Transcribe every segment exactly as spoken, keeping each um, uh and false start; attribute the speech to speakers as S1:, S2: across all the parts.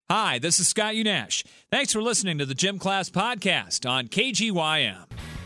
S1: Hi, this is Scott Unash. Thanks for listening to the Gym Class Podcast on K G Y M.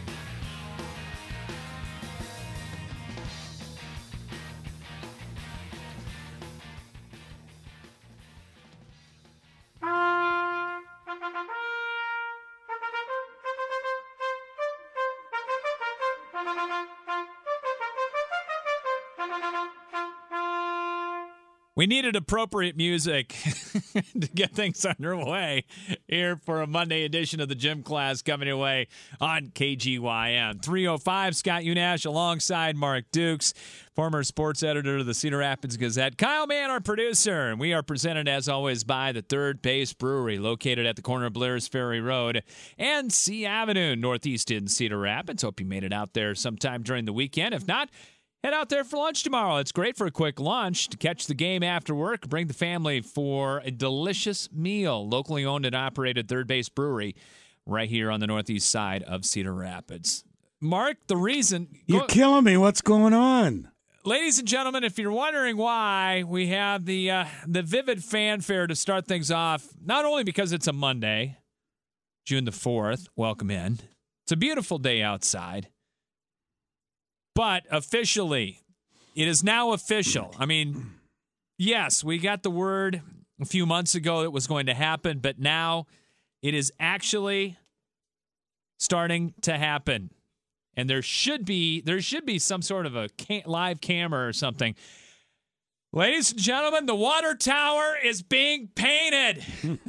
S1: We needed appropriate music to get things underway here for a Monday edition of the Gym Class coming your way on K G Y M. three oh five, Scott Unash alongside Mark Dukes, former sports editor of the Cedar Rapids Gazette. Kyle Mann, our producer. And we are presented, as always, by the Third Base Brewery, located at the corner of Blair's Ferry Road and C Avenue, northeast in Cedar Rapids. Hope you made it out there sometime during the weekend. If not, head out there for lunch tomorrow. It's great for a quick lunch to catch the game after work. Bring the family for a delicious meal. Locally owned and operated Third Base Brewery right here on the northeast side of Cedar Rapids. Mark, the reason...
S2: You're go, killing me. What's going on?
S1: Ladies and gentlemen, if you're wondering why we have the uh, the vivid fanfare to start things off, not only because it's a Monday, June the fourth, welcome in. It's a beautiful day outside. But officially, it is now official. I mean, yes, we got the word a few months ago it was going to happen, but now it is actually starting to happen. And there should be there should be some sort of a cam- live camera or something. Ladies and gentlemen, the water tower is being painted.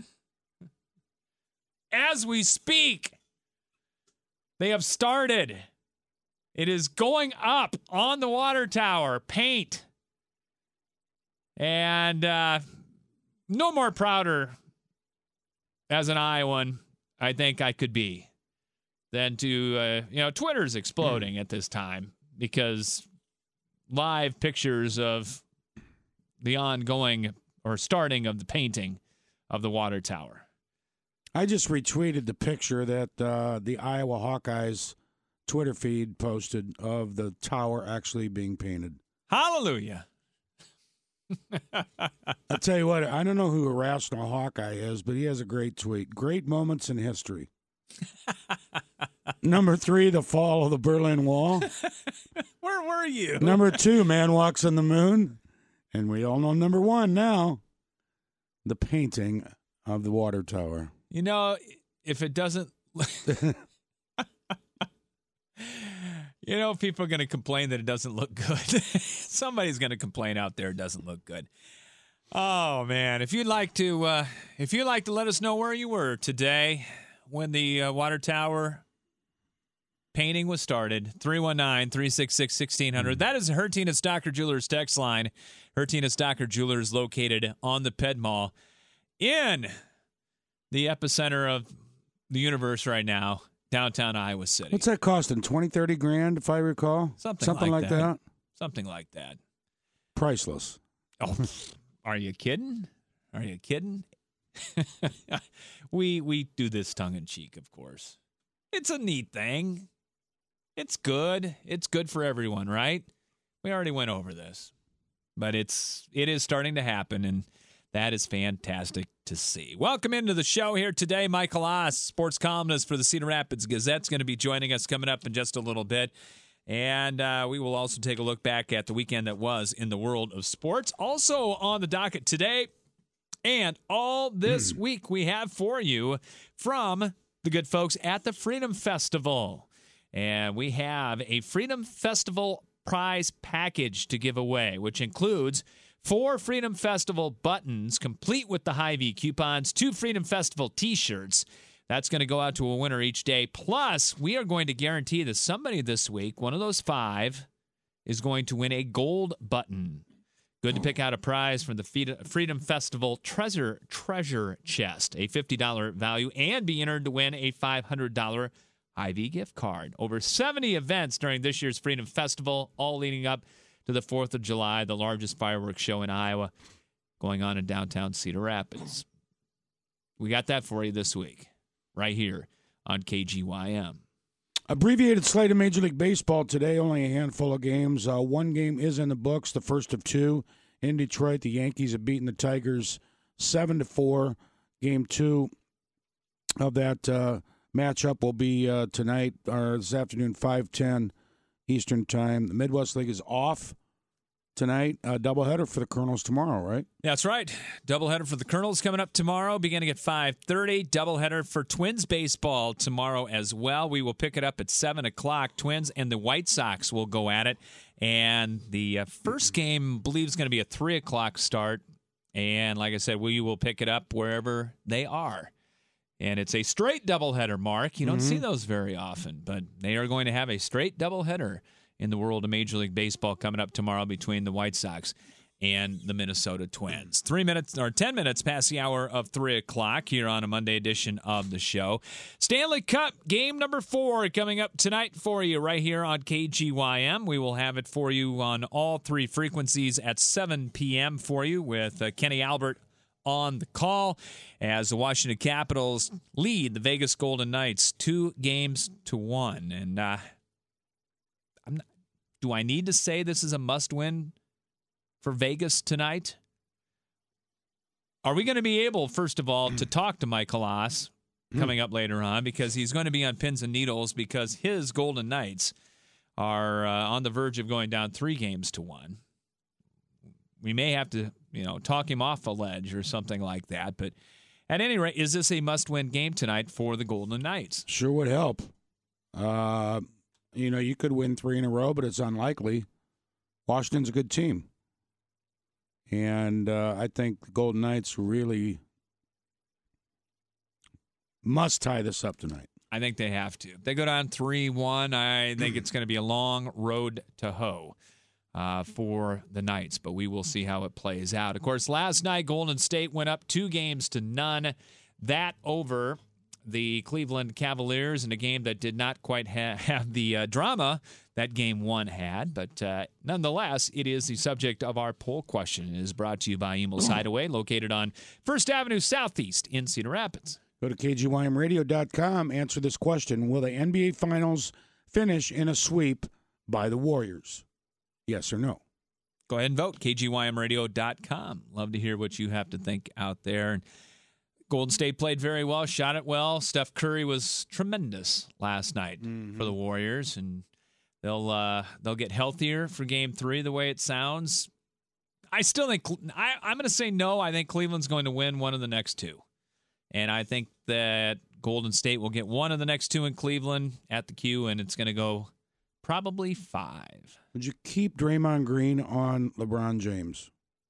S1: As we speak, they have started. It is going up on the water tower, paint. And uh, no more prouder as an Iowan, I think I could be, than to, uh, you know, Twitter's exploding at this time because live pictures of the ongoing or starting of the painting of the water tower.
S2: I just retweeted the picture that uh, the Iowa Hawkeyes Twitter feed posted of the tower actually being painted.
S1: Hallelujah.
S2: I'll tell you what, I don't know who Irrational Hawkeye is, but he has a great tweet. Great moments in history. Number three, the fall of the Berlin Wall.
S1: Where were you?
S2: Number two, man walks on the moon. And we all know number one now, the painting of the water tower.
S1: You know, if it doesn't... You know, people are going to complain that it doesn't look good. Somebody's going to complain out there it doesn't look good. Oh, man. If you'd like to uh, if you'd like to let us know where you were today when the uh, water tower painting was started, three one nine, three six six, one six zero zero. That is Hertinus Doctor Jewelers text line. Hertinus Doctor Jewelers located on the Ped Mall in the epicenter of the universe right now. Downtown Iowa City.
S2: What's that costing? twenty, thirty grand, if I recall?
S1: Something,
S2: Something like,
S1: like
S2: that.
S1: that. Something like that.
S2: Priceless.
S1: Oh, are you kidding? Are you kidding? we we do this tongue in cheek, of course. It's a neat thing. It's good. It's good for everyone, right? We already went over this. But it's it is starting to happen, and that is fantastic to see. Welcome into the show here today. Michael Oss, sports columnist for the Cedar Rapids Gazette, is going to be joining us coming up in just a little bit. And uh, we will also take a look back at the weekend that was in the world of sports. Also on the docket today and all this mm. week we have for you from the good folks at the Freedom Festival. And we have a Freedom Festival prize package to give away, which includes four Freedom Festival buttons, complete with the Hy-Vee coupons, two Freedom Festival T-shirts. That's going to go out to a winner each day. Plus, we are going to guarantee that somebody this week, one of those five, is going to win a gold button. Good to pick out a prize from the Freedom Festival Treasure Treasure Chest, a fifty dollars value, and be entered to win a five hundred dollars Hy-Vee gift card. Over seventy events during this year's Freedom Festival, all leading up to the fourth of July, the largest fireworks show in Iowa, going on in downtown Cedar Rapids. We got that for you this week, right here on K G Y M.
S2: Abbreviated slate of Major League Baseball today, only a handful of games. Uh, one game is in the books, the first of two. In Detroit, the Yankees have beaten the Tigers seven to four. game two of that uh, matchup will be uh, tonight or this afternoon, five ten Eastern Time. The Midwest League is off tonight. A doubleheader for the Colonels tomorrow, right?
S1: That's right. Doubleheader for the Colonels coming up tomorrow, beginning at five thirty. Doubleheader for Twins baseball tomorrow as well. We will pick it up at seven o'clock. Twins and the White Sox will go at it. And the uh, first game, I believe, is going to be a three o'clock start. And like I said, we will pick it up wherever they are. And it's a straight doubleheader, Mark. You don't mm-hmm. see those very often, but they are going to have a straight doubleheader in the world of Major League Baseball coming up tomorrow between the White Sox and the Minnesota Twins. Three minutes or ten minutes past the hour of three o'clock here on a Monday edition of the show. Stanley Cup game number four coming up tonight for you right here on K G Y M. We will have it for you on all three frequencies at seven p.m. for you with uh, Kenny Albert on the call as the Washington Capitals lead the Vegas Golden Knights two games to one. And uh, I'm not, do I need to say this is a must-win for Vegas tonight? Are we going to be able, first of all, to talk to Mike Halas coming up later on, because he's going to be on pins and needles because his Golden Knights are uh, on the verge of going down three games to one. We may have to, you know, talk him off a ledge or something like that. But at any rate, is this a must-win game tonight for the Golden Knights?
S2: Sure would help. Uh, you know, you could win three in a row, but it's unlikely. Washington's a good team. And uh, I think the Golden Knights really must tie this up tonight.
S1: I think they have to. If they go down three one, I think it's going to be a long road to hoe. Uh, for the Knights, but we will see how it plays out. Of course, last night, Golden State went up two games to none. That over the Cleveland Cavaliers in a game that did not quite ha- have the uh, drama that game one had. But uh, nonetheless, it is the subject of our poll question. It is brought to you by Emil's Hideaway, located on First Avenue Southeast in Cedar Rapids.
S2: Go to K G Y M radio dot com. Answer this question. Will the N B A Finals finish in a sweep by the Warriors? Yes or no?
S1: Go ahead and vote, K G Y M radio dot com. Love to hear what you have to think out there. And Golden State played very well, shot it well. Steph Curry was tremendous last night mm-hmm. for the Warriors, and they'll uh, they'll get healthier for Game Three. The way it sounds, I still think I, I'm going to say no. I think Cleveland's going to win one of the next two, and I think that Golden State will get one of the next two in Cleveland at the Q, and it's going to go probably five.
S2: Would you keep Draymond Green on LeBron James?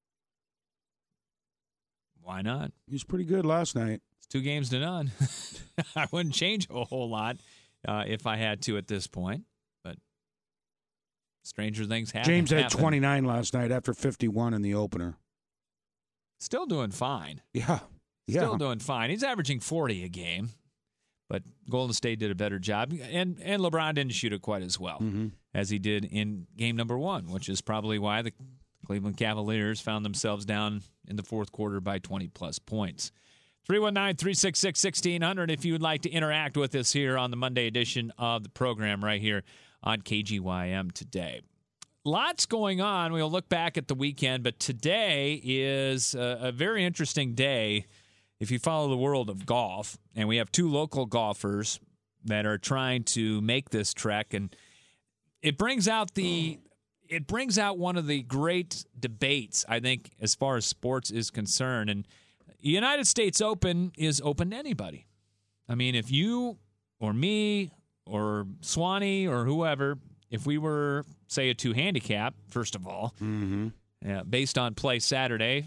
S1: Why not?
S2: He was pretty good last night.
S1: It's two games to none. I wouldn't change a whole lot uh, if I had to at this point, but stranger things happen.
S2: James had
S1: happen.
S2: twenty-nine last night after fifty-one in the opener.
S1: Still doing fine.
S2: Yeah. yeah.
S1: Still doing fine. He's averaging forty a game. But Golden State did a better job, and, and LeBron didn't shoot it quite as well mm-hmm. as he did in game number one, which is probably why the Cleveland Cavaliers found themselves down in the fourth quarter by twenty-plus points. three one nine, three six six, one six zero zero if you would like to interact with us here on the Monday edition of the program right here on K G Y M today. Lots going on. We'll look back at the weekend, but today is a, a very interesting day if you follow the world of golf, and we have two local golfers that are trying to make this trek, and it brings out the it brings out one of the great debates, I think, as far as sports is concerned. And the United States Open is open to anybody. I mean, if you or me or Swanee or whoever, if we were, say, a two handicap, first of all,
S2: mm-hmm.
S1: yeah, based on play Saturday,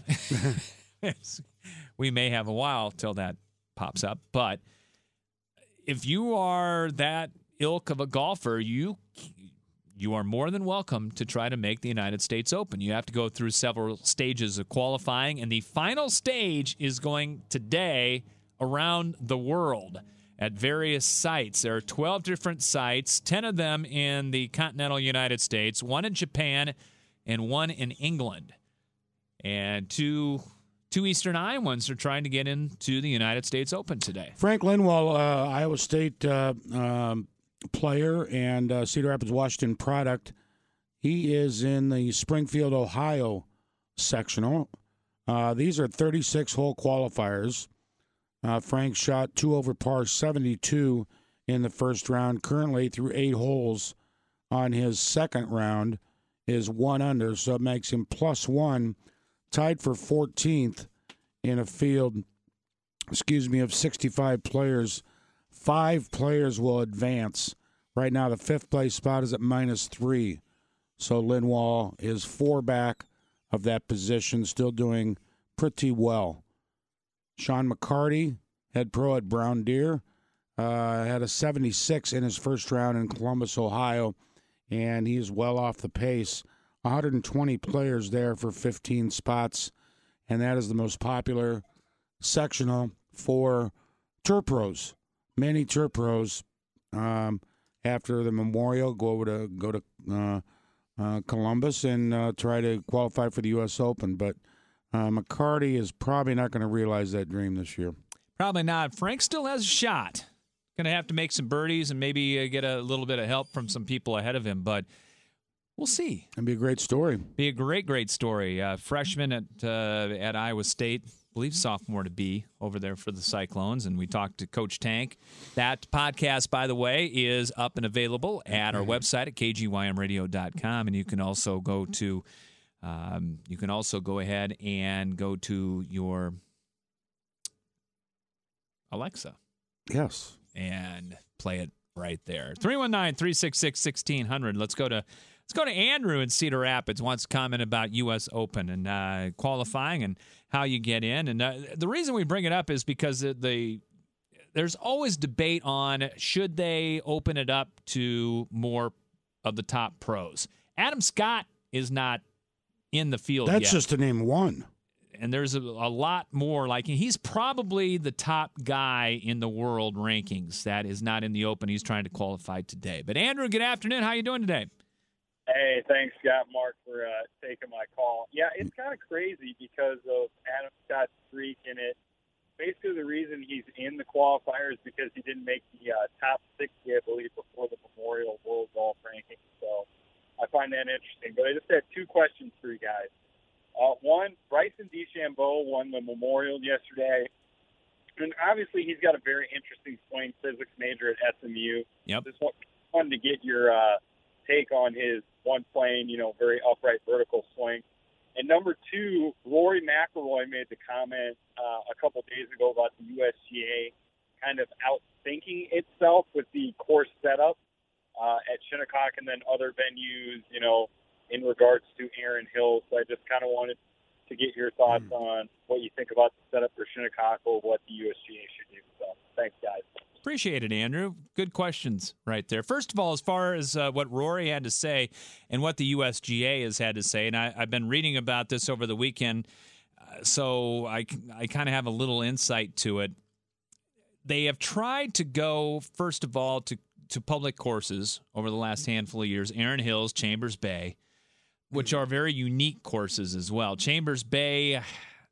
S1: we may have a while till that pops up. But if you are that ilk of a golfer, you you are more than welcome to try to make the United States Open. You have to go through several stages of qualifying, and the final stage is going today around the world at various sites. There are twelve different sites, ten of them in the continental United States, one in Japan, and one in England. And two... Two Eastern Iowans are trying to get into the United States Open today.
S2: Frank Lindwall, uh, Iowa State uh, um, player and uh, Cedar Rapids, Washington product. He is in the Springfield, Ohio sectional. Uh, these are thirty-six hole qualifiers. Uh, Frank shot two over par seventy-two in the first round. Currently, through eight holes on his second round, is one under, so it makes him plus one, tied for fourteenth in a field, excuse me, of sixty-five players. Five players will advance. Right now, the fifth place spot is at minus three. So Lindwall is four back of that position, still doing pretty well. Sean McCarty, head pro at Brown Deer, uh, had a seventy-six in his first round in Columbus, Ohio, and he's well off the pace. one hundred twenty players there for fifteen spots, and that is the most popular sectional for Tour Pros. Many Tour Pros, um, after the Memorial, go over to go to uh, uh, Columbus and uh, try to qualify for the U S Open. But uh, McCarty is probably not going to realize that dream this year.
S1: Probably not. Frank still has a shot. Going to have to make some birdies and maybe uh, get a little bit of help from some people ahead of him, but we'll see.
S2: It'd be a great story.
S1: Be a great, great story. Uh, freshman at uh, at Iowa State, I believe sophomore to be over there for the Cyclones, and we talked to Coach Tank. That podcast, by the way, is up and available at our website at k g y m radio dot com, and you can also go to um, you can also go ahead and go to your Alexa.
S2: Yes.
S1: And play it right there. three one nine, three six six, one six zero zero. Let's go to let's go to Andrew in Cedar Rapids. Wants to comment about U S Open and uh, qualifying and how you get in. And uh, the reason we bring it up is because the, the there's always debate on should they open it up to more of the top pros. Adam Scott is not in the field
S2: That's
S1: yet.
S2: just to name one.
S1: And there's a, a lot more. Like he's probably the top guy in the world rankings that is not in the Open. He's trying to qualify today. But Andrew, good afternoon. How you doing today?
S3: Hey, thanks, Scott, Mark, for uh, taking my call. Yeah, it's kind of crazy because of Adam Scott's streak in it. Basically, the reason he's in the qualifier is because he didn't make the uh, top sixty, I believe, before the Memorial World Golf Ranking. So I find that interesting. But I just had two questions for you guys. Uh, one, Bryson DeChambeau won the Memorial yesterday. And obviously, he's got a very interesting swing, physics major at S M U.
S1: Yep.
S3: Just wanted to get your uh, take on his one plane, you know, very upright vertical swing. And number two, Rory McIlroy made the comment uh, a couple days ago about the U S G A kind of outthinking itself with the course setup uh, at Shinnecock and then other venues, you know, in regards to Aaron Hill. So I just kind of wanted to get your thoughts mm. on what you think about the setup for Shinnecock or what the U S G A should do. So thanks, guys.
S1: Appreciate it, Andrew. Good questions right there. First of all, as far as uh, what Rory had to say and what the U S G A has had to say, and I, I've been reading about this over the weekend, uh, so I, I kind of have a little insight to it. They have tried to go, first of all, to, to public courses over the last handful of years, Aaron Hills, Chambers Bay, which are very unique courses as well. Chambers Bay,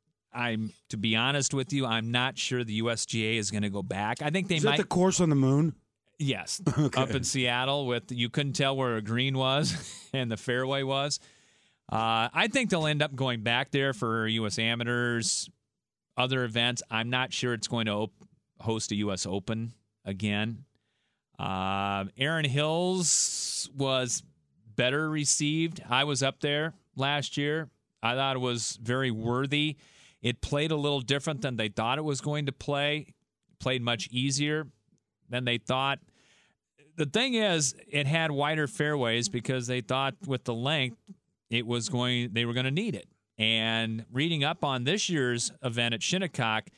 S1: I'm to be honest with you, I'm not sure the U S G A is going to go back. I think they
S2: is
S1: might.
S2: Is that the course on the moon?
S1: Yes,
S2: okay.
S1: Up in Seattle, with you couldn't tell where a green was and the fairway was. Uh, I think they'll end up going back there for U S Amateurs, other events. I'm not sure it's going to op- host a U S Open again. Uh, Aaron Hills was better received. I was up there last year. I thought it was very worthy. It played a little different than they thought it was going to play. Played much easier than they thought. The thing is, it had wider fairways because they thought with the length, it was going. They were going to need it. And reading up on this year's event at Shinnecock,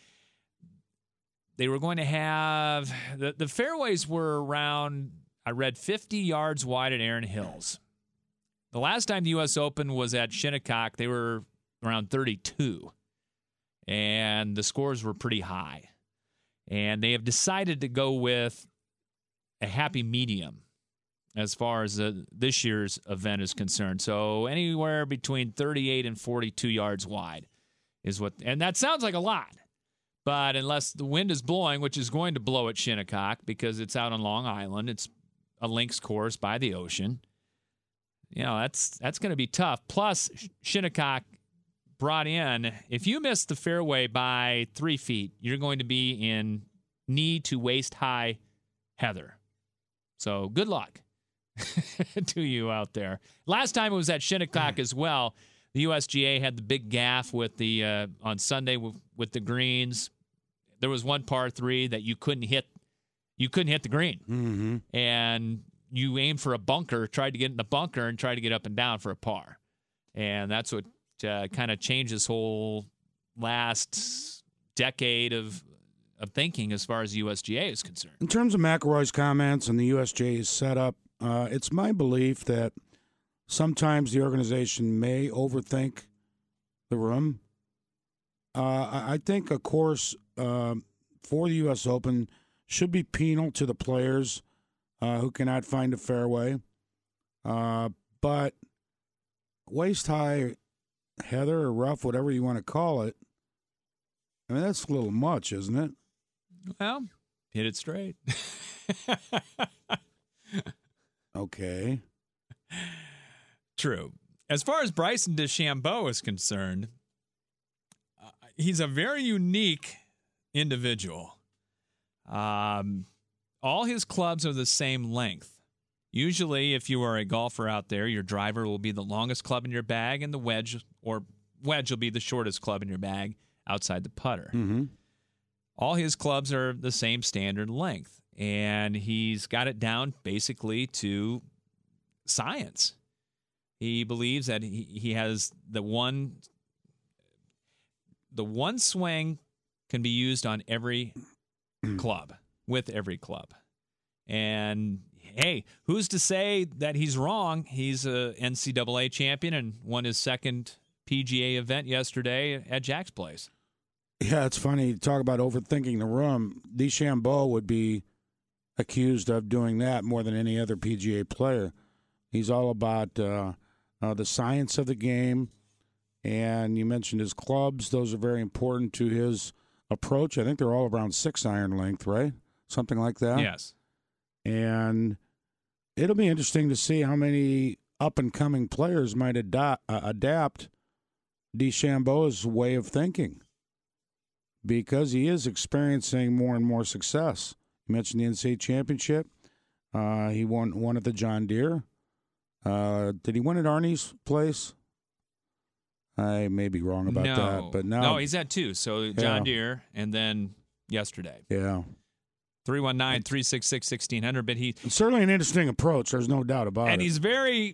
S1: they were going to have the, the fairways were around, I read, fifty yards wide at Aaron Hills. The last time the U S Open was at Shinnecock, they were around thirty-two, and the scores were pretty high. And they have decided to go with a happy medium as far as uh, this year's event is concerned. So anywhere between thirty-eight and forty-two yards wide is what, and that sounds like a lot. But unless the wind is blowing, which is going to blow at Shinnecock because it's out on Long Island, it's a links course by the ocean. You know, that's that's going to be tough. Plus, Shinnecock brought in, if you miss the fairway by three feet, you're going to be in knee to waist high heather. So good luck to you out there. Last time it was at Shinnecock as well. The U S G A had the big gaff with the uh, on Sunday with, with the greens. There was one par three that you couldn't hit. You couldn't hit the green,
S2: Mm-hmm.
S1: and you aimed for a bunker, tried to get in the bunker, and tried to get up and down for a par. And that's what uh, kind of changed this whole last decade of of thinking as far as the U S G A is concerned.
S2: In terms of McIlroy's comments and the U S G A's setup, uh, it's my belief that sometimes the organization may overthink the room. Uh, I I think a course uh, for the U S Open should be penal to the players uh, who cannot find a fairway. Uh, but waist-high heather or rough, whatever you want to call it, I mean, that's a little much, isn't it?
S1: Well, hit it straight.
S2: Okay.
S1: True. As far as Bryson DeChambeau is concerned, uh, he's a very unique individual. Um, all his clubs are the same length. Usually, if you are a golfer out there, your driver will be the longest club in your bag, and the wedge or wedge will be the shortest club in your bag outside the putter.
S2: Mm-hmm.
S1: All his clubs are the same standard length, and he's got it down basically to science. He believes that he, he has the one the one swing can be used on every club, with every club. And hey, who's to say that he's wrong? He's a N C double A champion and won his second P G A event yesterday at Jack's Place.
S2: Yeah, it's funny. You talk about overthinking the room. DeChambeau would be accused of doing that more than any other P G A player. He's all about uh, uh, the science of the game. And you mentioned his clubs. Those are very important to his approach. I think they're all around six iron length, right? Something like that.
S1: Yes.
S2: And it'll be interesting to see how many up-and-coming players might ado- uh, adapt DeChambeau's way of thinking, because he is experiencing more and more success. You mentioned the N C A A championship. Uh, he won one at the John Deere. Uh, did he win at Arnie's place? I may be wrong about
S1: no.
S2: that, but now
S1: no, he's at two. So John
S2: Yeah.
S1: Deere, and then yesterday.
S2: yeah,
S1: three one nine, three six six, one six zero zero. But he
S2: it's certainly an interesting approach. There's no doubt about
S1: and
S2: it.
S1: he's very.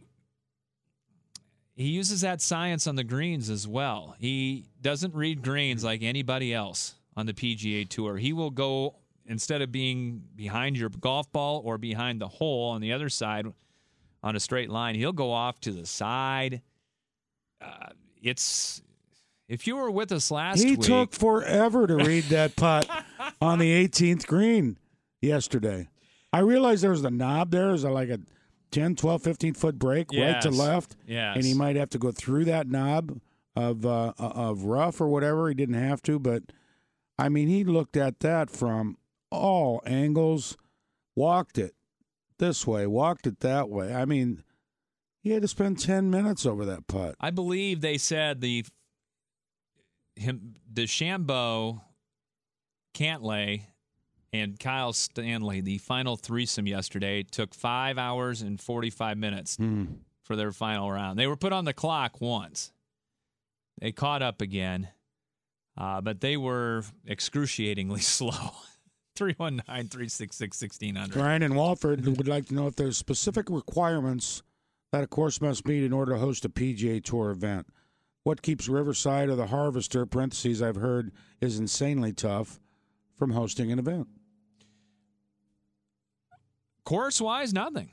S1: He uses that science on the greens as well. He doesn't read greens like anybody else on the P G A Tour. He will go, instead of being behind your golf ball or behind the hole on the other side on a straight line, he'll go off to the side. Uh, it's if you were with us last
S2: he
S1: week,
S2: took forever to read that putt on the eighteenth green yesterday. I realized there was the knob there. There's like a ten, twelve, fifteen foot break right to
S1: Yes.
S2: left.
S1: Yes.
S2: And he might have to go through that knob of uh, of rough or whatever. He didn't have to, but I mean, he looked at that from all angles, walked it this way, walked it that way. I mean, he had to spend ten minutes over that putt.
S1: I believe they said the him DeChambeau, Cantlay, and Kyle Stanley, the final threesome yesterday, took five hours and forty-five minutes
S2: Hmm.
S1: for their final round. They were put on the clock once. They caught up again, uh, but they were excruciatingly slow. three one nine, three six six, one six zero zero.
S2: Ryan in Walford would like to know if there's specific requirements that a course must meet in order to host a P G A Tour event. What keeps Riverside or the Harvester, parentheses I've heard is insanely tough, from hosting an event?
S1: Course-wise, nothing.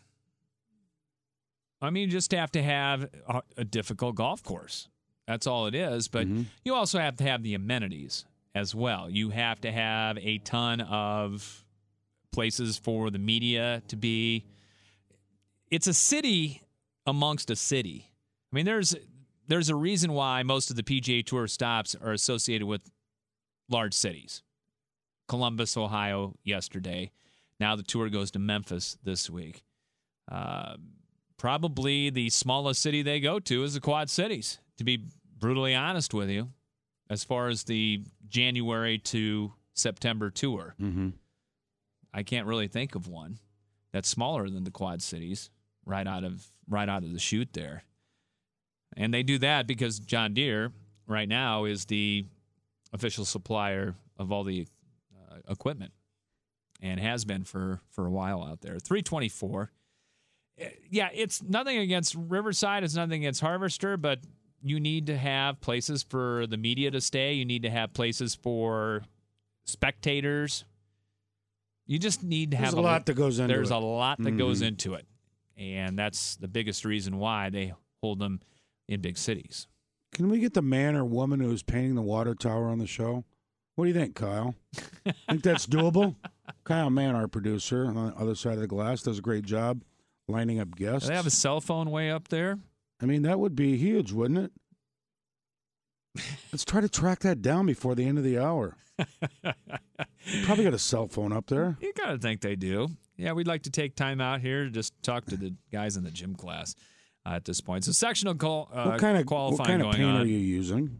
S1: I mean, you just have to have a, a difficult golf course. That's all it is. But
S2: Mm-hmm.
S1: you also have to have the amenities as well. You have to have a ton of places for the media to be. It's a city amongst a city. I mean, there's there's a reason why most of the P G A Tour stops are associated with large cities. Columbus, Ohio, yesterday. Now the tour goes to Memphis this week. Uh, probably the smallest city they go to is the Quad Cities, to be brutally honest with you, as far as the January to September tour,
S2: Mm-hmm.
S1: I can't really think of one that's smaller than the Quad Cities right out of right out of the chute there. And they do that because John Deere right now is the official supplier of all the uh, equipment and has been for, for a while out there. three twenty-four. Yeah, it's nothing against Riverside. It's nothing against Harvester, but you need to have places for the media to stay. You need to have places for spectators. You just need to have
S2: There's a lot that goes into
S1: There's
S2: it.
S1: a lot that
S2: Mm-hmm.
S1: goes into it. And that's the biggest reason why they hold them in big cities.
S2: Can we get the man or woman who's painting the water tower on the show? What do you think, Kyle? Think that's doable? Kyle Mann, our producer on the other side of the glass, does a great job lining up guests.
S1: Do they have a cell phone way up there?
S2: I mean, that would be huge, wouldn't it? Let's try to track that down before the end of the hour. Probably got a cell phone up there.
S1: You got to think they do. Yeah, we'd like to take time out here to just talk to the guys in the gym class uh, at this point. So sectional call, uh,
S2: What kind of
S1: qualifying
S2: what kind of
S1: going
S2: paint
S1: on.
S2: are you using?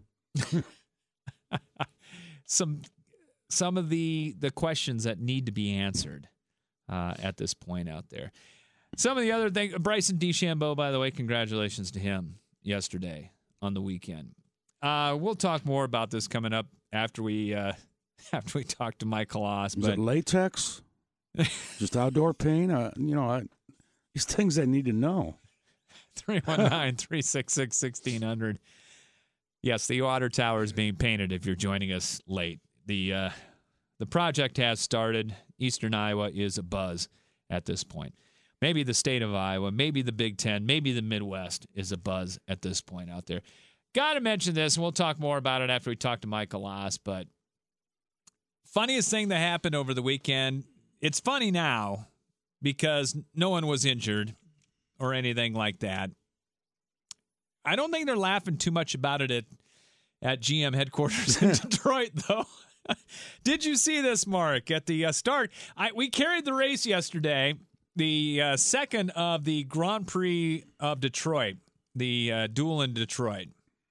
S1: some some of the the questions that need to be answered uh, at this point out there. Some of the other things, Bryson DeChambeau, by the way, congratulations to him yesterday on the weekend. Uh, we'll talk more about this coming up after we uh, after we talk to Mike Halas.
S2: Is
S1: But
S2: it latex? Just outdoor paint? Uh, you know, I, these things I need to know.
S1: three one nine, three six six, one six zero zero. Yes, the water tower is being painted if you're joining us late. The uh, the project has started. Eastern Iowa is abuzz at this point. Maybe the state of Iowa, maybe the Big Ten, maybe the Midwest is abuzz at this point out there. Got to mention this, and we'll talk more about it after we talk to Mike Halas, but funniest thing that happened over the weekend, it's funny now because no one was injured or anything like that. I don't think they're laughing too much about it at, at G M headquarters in Detroit, though. Did you see this, Mark? At the uh, start, I, we carried the race yesterday, the uh, second of the Grand Prix of Detroit, the uh, duel in Detroit.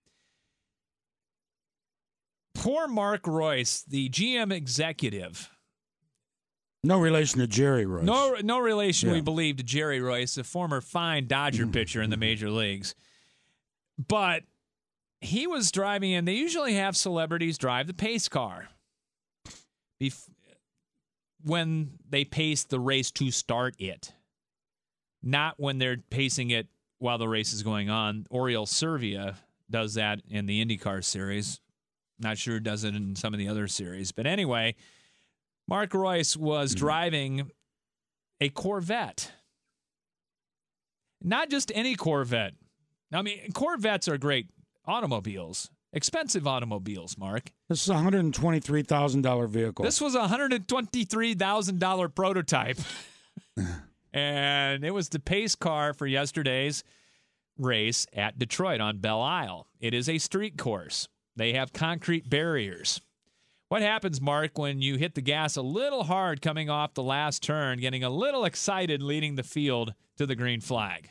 S1: Poor Mark Royce, the G M executive.
S2: No relation to Jerry Royce.
S1: No, no relation,
S2: Yeah.
S1: we believe, to Jerry Royce, a former fine Dodger pitcher in the major leagues. But he was driving, and they usually have celebrities drive the pace car Bef- when they pace the race to start it, not when they're pacing it while the race is going on. Oriol Servia does that in the IndyCar series. Not sure does it in some of the other series. But anyway, Mark Royce was driving a Corvette. Not just any Corvette. I mean, Corvettes are great automobiles. Expensive automobiles, Mark.
S2: This is a one hundred twenty-three thousand dollars vehicle.
S1: This was a one hundred twenty-three thousand dollars prototype. And it was the pace car for yesterday's race at Detroit on Belle Isle. It is a street course. They have concrete barriers. What happens, Mark, when you hit the gas a little hard coming off the last turn, getting a little excited leading the field to the green flag?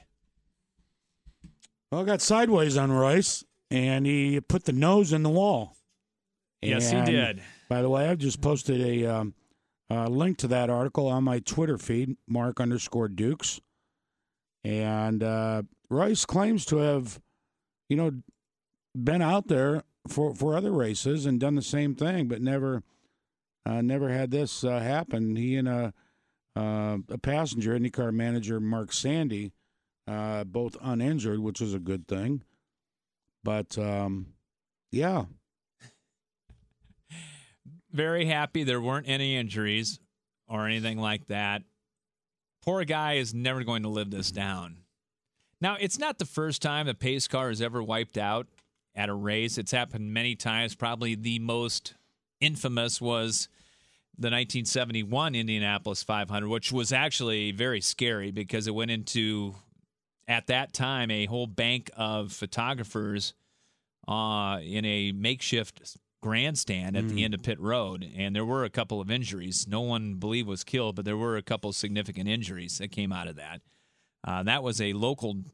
S2: Well, got sideways on Royce, and he put the nose in the wall.
S1: Yes,
S2: And,
S1: he did.
S2: By the way, I've just posted a um, uh, link to that article on my Twitter feed, Mark underscore Dukes. And uh, Royce claims to have, you know, been out there for, for other races and done the same thing, but never uh, never had this uh, happen. He and a, uh, a passenger, IndyCar manager Mark Sandy, uh, both uninjured, which is a good thing. But, um, yeah.
S1: Very happy there weren't any injuries or anything like that. Poor guy is never going to live this down. Now, it's not the first time a pace car has ever wiped out at a race. It's happened many times. Probably the most infamous was the nineteen seventy-one Indianapolis five hundred, which was actually very scary because it went into, at that time, a whole bank of photographers uh, in a makeshift grandstand at mm. the end of pit road, and there were a couple of injuries. No one believed was killed, but there were a couple of significant injuries that came out of that. Uh, that was a local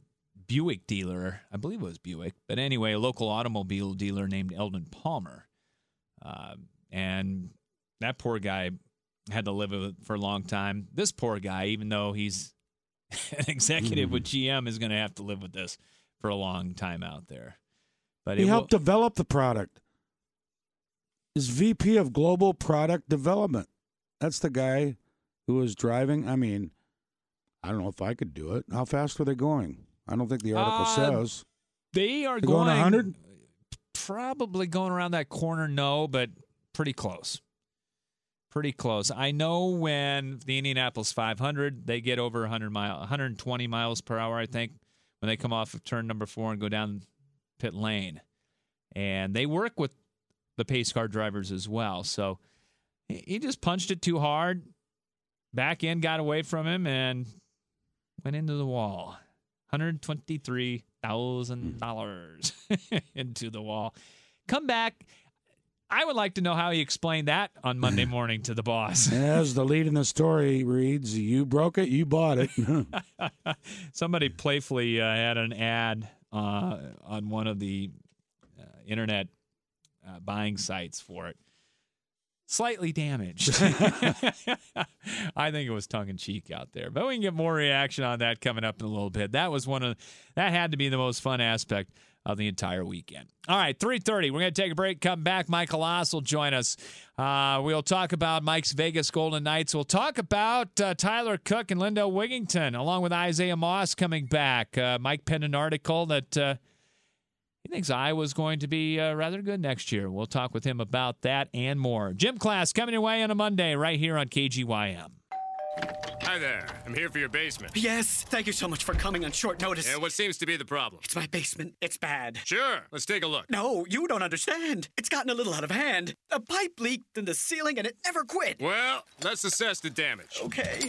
S1: Buick dealer. I believe it was Buick. But anyway, a local automobile dealer named Eldon Palmer. Uh, and that poor guy had to live with it for a long time. This poor guy, even though he's an executive mm. with G M, is going to have to live with this for a long time out there. But
S2: he
S1: it
S2: helped
S1: will,
S2: develop the product. Is V P of Global Product Development. That's the guy who was driving. I mean, I don't know if I could do it. How fast were they going? I don't think the article
S1: uh,
S2: says.
S1: They are
S2: They're
S1: going,
S2: going one hundred?
S1: Probably going around that corner, no, but pretty close. Pretty close. I know when the Indianapolis five hundred, they get over one hundred mile, one hundred twenty miles per hour, I think, when they come off of turn number four and go down pit lane. And they work with the pace car drivers as well. So he just punched it too hard. Back end got away from him and went into the wall. one hundred twenty-three thousand dollars into the wall. Come back. I would like to know how he explained that on Monday morning to the boss.
S2: As the lead in the story reads, you broke it, you bought it.
S1: Somebody playfully uh, had an ad uh, on one of the uh, internet uh, buying sites for it. Slightly damaged. I think it was tongue-in-cheek out there. But we can get more reaction on that coming up in a little bit. That was one of that had to be the most fun aspect of the entire weekend. All right, three thirty. We're going to take a break. Come back. Michael Oss will join us. Uh, we'll talk about Mike's Vegas Golden Knights. We'll talk about uh, Tyler Cook and Lindo Wigington, along with Isaiah Moss coming back. Uh, Mike penned an article that uh, he thinks Iowa's going to be uh, rather good next year. We'll talk with him about that and more. Gym class coming your way on a Monday right here on K G Y M.
S4: Hi there. I'm here for your basement.
S5: Yes, thank you so much for coming on short notice.
S4: And what seems to be the problem?
S5: It's my basement. It's bad.
S4: Sure, let's take a look.
S5: No, you don't understand. It's gotten a little out of hand. A pipe leaked in the ceiling and it never quit.
S4: Well, let's assess the damage.
S5: Okay.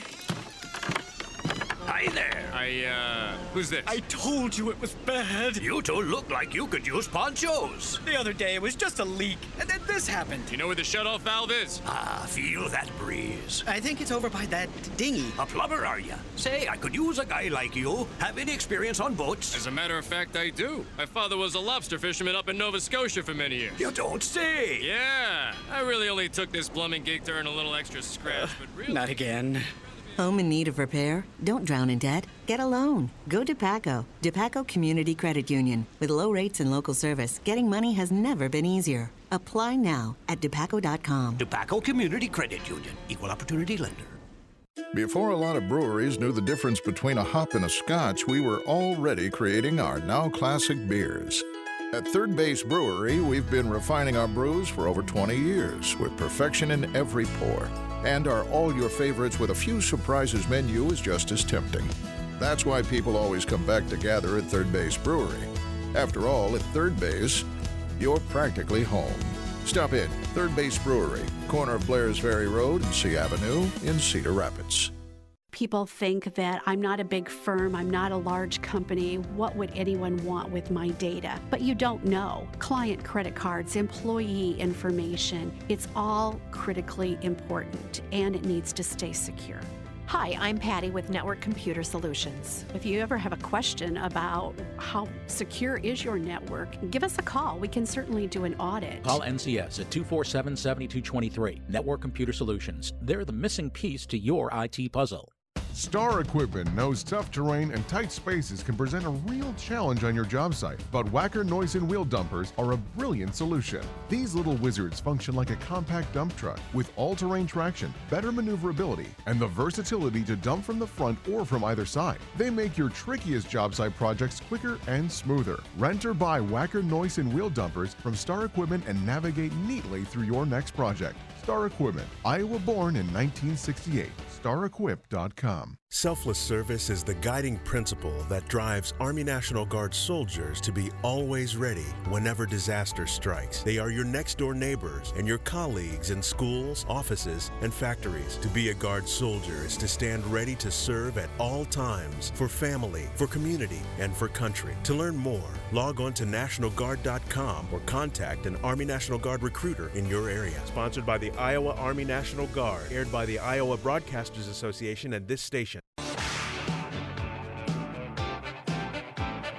S6: Hi there.
S4: I, uh, who's this?
S5: I told you it was bad.
S6: You two look like you could use ponchos.
S5: The other day it was just a leak, and then this happened.
S4: You know where the shutoff valve is?
S6: Ah, feel that breeze.
S5: I think it's over by that dinghy.
S6: A plumber, are you? Say, I could use a guy like you. Have any experience on boats?
S4: As a matter of fact, I do. My father was a lobster fisherman up in Nova Scotia for many years.
S6: You don't say.
S4: Yeah, I really only took this plumbing gig to earn a little extra scratch, but really...
S5: Not again.
S7: Home in need of repair? Don't drown in debt. Get a loan. Go to DePaco. DePaco Community Credit Union. With low rates and local service, getting money has never been easier. Apply now at depaco dot com.
S6: DePaco Community Credit Union. Equal opportunity lender.
S8: Before a lot of breweries knew the difference between a hop and a scotch, we were already creating our now classic beers. At Third Base Brewery, we've been refining our brews for over twenty years with perfection in every pour. And our all your favorites with a few surprises menu is just as tempting. That's why people always come back to gather at Third Base Brewery. After all, at Third Base, you're practically home. Stop in, Third Base Brewery, corner of Blair's Ferry Road and C Avenue in Cedar Rapids.
S9: People think that I'm not a big firm, I'm not a large company. What would anyone want with my data? But you don't know. Client credit cards, employee information, it's all critically important and it needs to stay secure.
S10: Hi, I'm Patty with Network Computer Solutions.
S9: If you ever have a question about how secure is your network, give us a call. We can certainly do an audit.
S11: Call N C S at two four seven, seven two two three. Network Computer Solutions. They're the missing piece to your I T puzzle.
S12: Star Equipment knows tough terrain and tight spaces can present a real challenge on your job site, but Wacker Neuson wheel dumpers are a brilliant solution. These little wizards function like a compact dump truck with all-terrain traction, better maneuverability, and the versatility to dump from the front or from either side. They make your trickiest job site projects quicker and smoother. Rent or buy Wacker Neuson wheel dumpers from Star Equipment and navigate neatly through your next project. Star Equipment, Iowa born in nineteen sixty-eight. star equip dot com.
S13: Selfless service is the guiding principle that drives Army National Guard soldiers to be always ready whenever disaster strikes. They are your next-door neighbors and your colleagues in schools, offices, and factories. To be a Guard soldier is to stand ready to serve at all times for family, for community, and for country. To learn more, log on to national guard dot com or contact an Army National Guard recruiter in your area.
S14: Sponsored by the Iowa Army National Guard, aired by the Iowa Broadcasters Association and this station.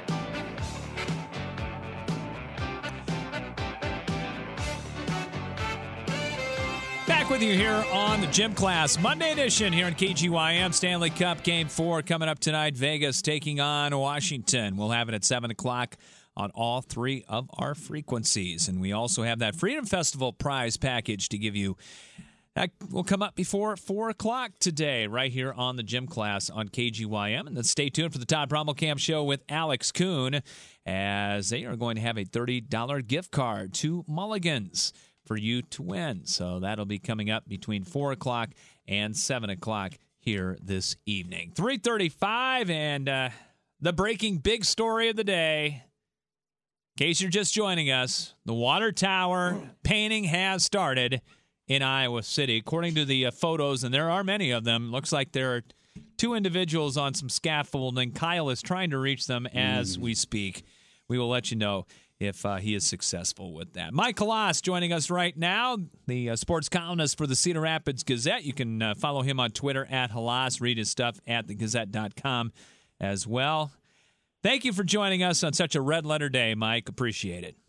S1: with you here on the Gym Class Monday edition here on K G Y M. Stanley Cup Game four coming up tonight. Vegas taking on Washington. We'll have it at seven o'clock on all three of our frequencies. And we also have that Freedom Festival prize package to give you. That will come up before four o'clock today right here on the Gym Class on K G Y M. And then stay tuned for the Todd Brommelkamp Show with Alex Kuhn, as they are going to have a thirty dollars gift card to Mulligan's for you to win. So that'll be coming up between four o'clock and seven o'clock here this evening. three thirty-five, and uh, the breaking big story of the day. In case you're just joining us, the water tower painting has started in Iowa City. According to the uh, photos, and there are many of them, looks like there are two individuals on some scaffolding. Kyle is trying to reach them as mm. we speak. We will let you know if uh, he is successful with that. Mike Halas joining us right now, the uh, sports columnist for the Cedar Rapids Gazette. You can uh, follow him on Twitter at Halas, read his stuff at the gazette dot com as well. Thank you for joining us on such a red letter day, Mike. Appreciate it.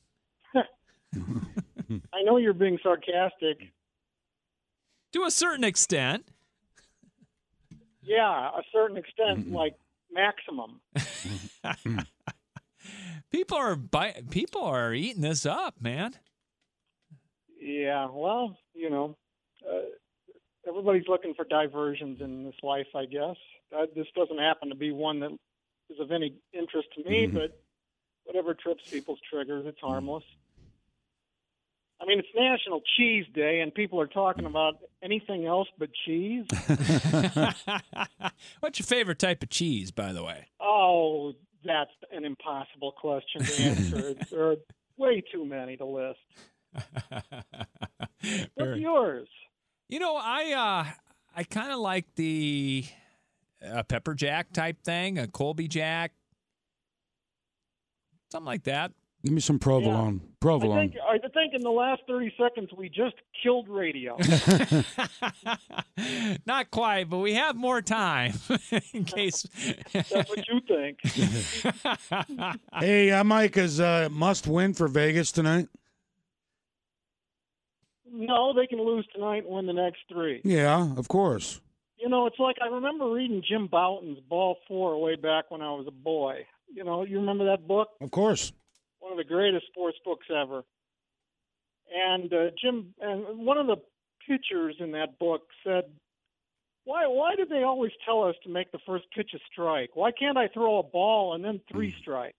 S15: I know you're being sarcastic.
S1: To a certain extent.
S15: Yeah, a certain extent, like maximum.
S1: People are buy- people are eating this up, man.
S15: Yeah, well, you know, uh, everybody's looking for diversions in this life, I guess. Uh, this doesn't happen to be one that is of any interest to me, mm-hmm. but whatever trips people's triggers, it's harmless. I mean, it's National Cheese Day, and people are talking about anything else but cheese.
S1: What's your favorite type of cheese, by the way?
S15: Oh, that's an impossible question to answer. There are way too many to list. What's yours?
S1: You know, I uh, I kind of like the uh, pepper jack type thing, a Colby Jack, something like that.
S2: Give me some provolone. Yeah. Provolone.
S15: I think, I think in the last thirty seconds we just killed radio.
S1: Not quite, but we have more time in case.
S15: That's what you think.
S2: Hey, uh, Mike, is uh, must win for Vegas tonight?
S15: No, they can lose tonight and win the next three.
S2: Yeah, of course.
S15: You know, it's like I remember reading Jim Bouton's Ball Four way back when I was a boy. You know, you remember that book?
S2: Of course.
S15: One of the greatest sports books ever. And uh, Jim, and one of the pitchers in that book said, "Why? Why do they always tell us to make the first pitch a strike? Why can't I throw a ball and then three strikes?"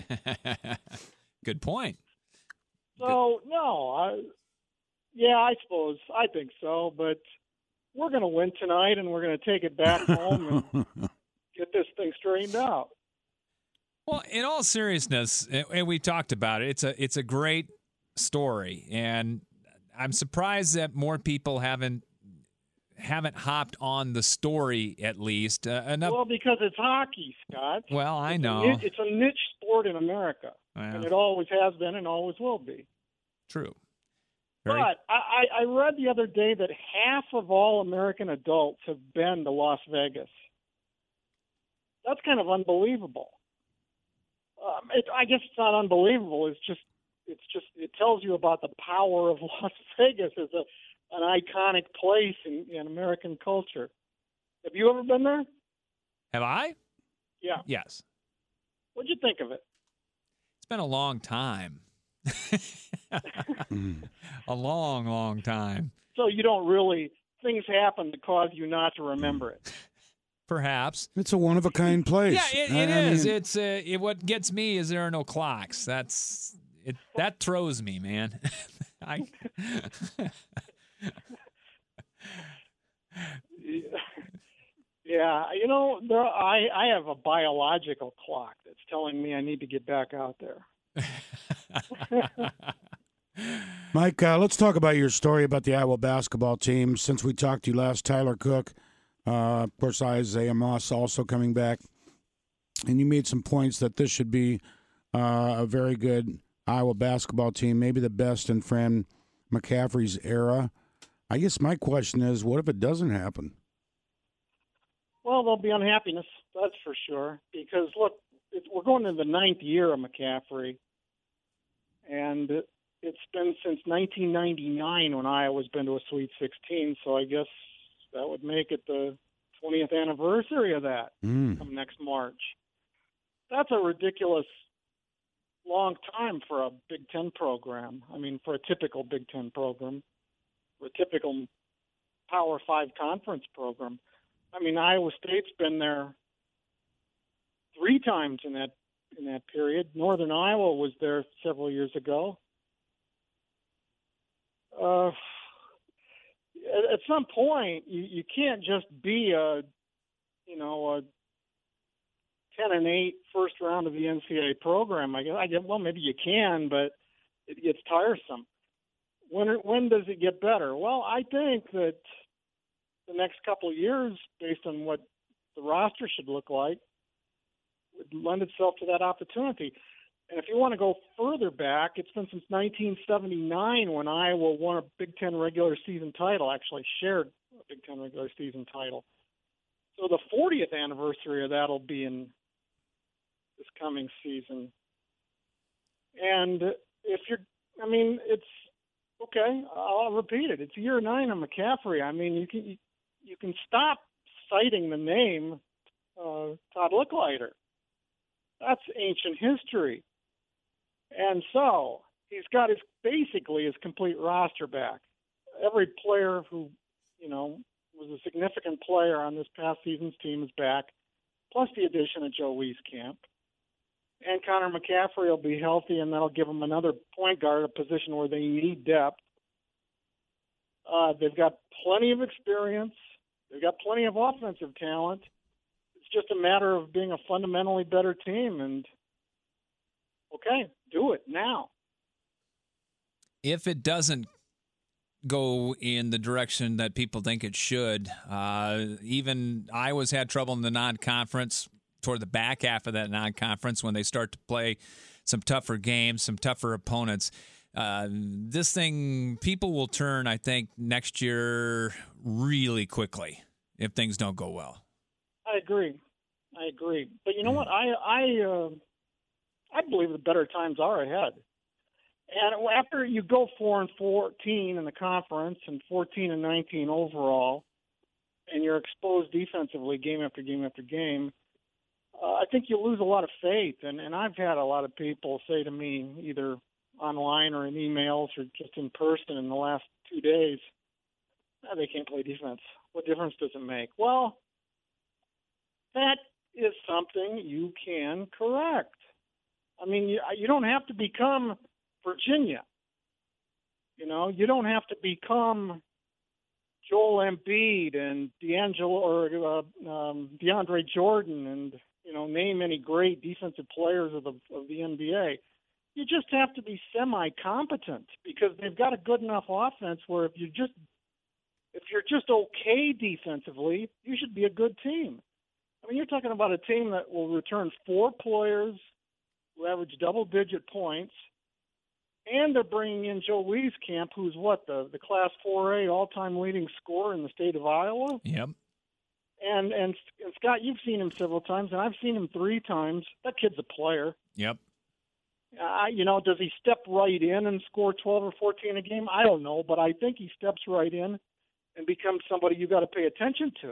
S1: Good point.
S15: So Good. no, I, yeah, I suppose I think so. But we're going to win tonight, and we're going to take it back home and get this thing straightened out.
S1: Well, in all seriousness, and we talked about it, it's a it's a great story, and I'm surprised that more people haven't haven't hopped on the story at least. Uh, enough.
S15: Well, because it's hockey, Scott.
S1: Well, I
S15: it's
S1: know
S15: a niche, it's a niche sport in America, well, and it always has been and always will be.
S1: True. Very...
S15: But I, I read the other day that half of all American adults have been to Las Vegas. That's kind of unbelievable. Um, it, I guess it's not unbelievable. It's just, it's just, it tells you about the power of Las Vegas as a, an iconic place in, in American culture. Have you ever been there?
S1: Have I?
S15: Yeah.
S1: Yes.
S15: What'd you think of it?
S1: It's been a long time. A long, long time.
S15: So you don't really, things happen to cause you not to remember it.
S1: Perhaps.
S2: It's a one-of-a-kind place.
S1: Yeah, it, it is. Mean, it's uh, it, what gets me is there are no clocks. That's it. That throws me, man. I.
S15: Yeah, you know, there, I I have a biological clock that's telling me I need to get back out there.
S2: Mike, uh, let's talk about your story about the Iowa basketball team. Since we talked to you last, Tyler Cook. Uh, of course, Isaiah Moss also coming back. And you made some points that this should be uh, a very good Iowa basketball team, maybe the best in Fran McCaffery's era. I guess my question is, what if it doesn't happen?
S15: Well, there'll be unhappiness, that's for sure. Because, look, it, we're going into the ninth year of McCaffery. And it's been since nineteen ninety-nine when Iowa's been to a Sweet sixteen, so I guess that would make it the twentieth anniversary of that
S2: Mm.
S15: come next March. That's a ridiculous long time for a Big Ten program. I mean, for a typical Big Ten program, for a typical Power Five conference program. I mean, Iowa State's been there three times in that in that period. Northern Iowa was there several years ago. Uh, at, at some point, you, you can't just be a, you know, a ten and eight first round of the N C double A program. I guess, I guess, well, maybe you can, but it gets tiresome. When when does it get better? Well, I think that the next couple of years, based on what the roster should look like, would lend itself to that opportunity. And if you want to go further back, it's been since nineteen seventy-nine when Iowa won a Big Ten regular season title, actually shared a Big Ten regular season title. So the fortieth anniversary of that will be in this coming season. And if you're, I mean, it's, okay, I'll repeat it. It's year nine of McCaffrey. I mean, you can you can stop citing the name uh, Todd Licklider. That's ancient history. And so he's got his basically his complete roster back. Every player who, you know, was a significant player on this past season's team is back, plus the addition of Joe Wieskamp. And Connor McCaffrey will be healthy, and that'll give them another point guard, a position where they need depth. Uh, they've got plenty of experience. They've got plenty of offensive talent. It's just a matter of being a fundamentally better team. And, okay, do it now.
S1: If it doesn't go in the direction that people think it should, uh, even Iowa's had trouble in the non-conference toward the back half of that non-conference when they start to play some tougher games, some tougher opponents. Uh, this thing, people will turn, I think, next year really quickly if things don't go well.
S15: I agree. I agree. But you know what? I I uh, I believe the better times are ahead. And after you go four and fourteen in the conference and fourteen and nineteen overall, and you're exposed defensively game after game after game, uh, I think you lose a lot of faith. And, and I've had a lot of people say to me, either online or in emails or just in person in the last two days, oh, they can't play defense. What difference does it make? Well, that is something you can correct. I mean, you, you don't have to become Virginia. You know, you don't have to become Joel Embiid and D'Angelo or uh, um, DeAndre Jordan and, you know, name any great defensive players of the of the N B A. You just have to be semi-competent because they've got a good enough offense where if you just if you're just okay defensively, you should be a good team. I mean, you're talking about a team that will return four players who average double-digit points, and they're bringing in Joe Wieskamp, who's what, the, the Class four A all-time leading scorer in the state of Iowa?
S1: Yep.
S15: And, and and Scott, you've seen him several times, and I've seen him three times. That kid's a player.
S1: Yep.
S15: Uh, you know, does he step right in and score twelve or fourteen a game? I don't know, but I think he steps right in and becomes somebody you got to pay attention to.